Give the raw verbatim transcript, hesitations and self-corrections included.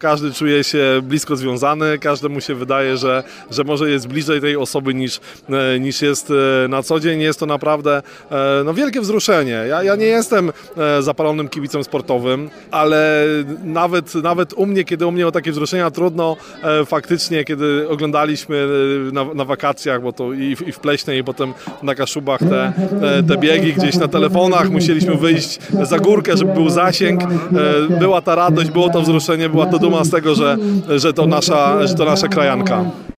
każdy czuje się blisko związany, każdemu się wydaje, że, że może jest bliżej tej osoby niż, niż jest na co dzień. Jest to naprawdę no, wielkie wzruszenie. Ja, ja nie jestem zapalonym kibicem sportowym, ale nawet, nawet u mnie, kiedy u mnie o takie wzruszenia trudno, faktycznie, kiedy oglądaliśmy na, na wakacjach, bo to i w, i w Pleśnej, i potem na Kaszubach te, te biegi gdzieś na telefonach, musieliśmy wyjść za górkę, żeby był zasięg. Była ta radość, było to wzruszenie, była to duma z tego, że, że, to nasza, że to nasza krajanka.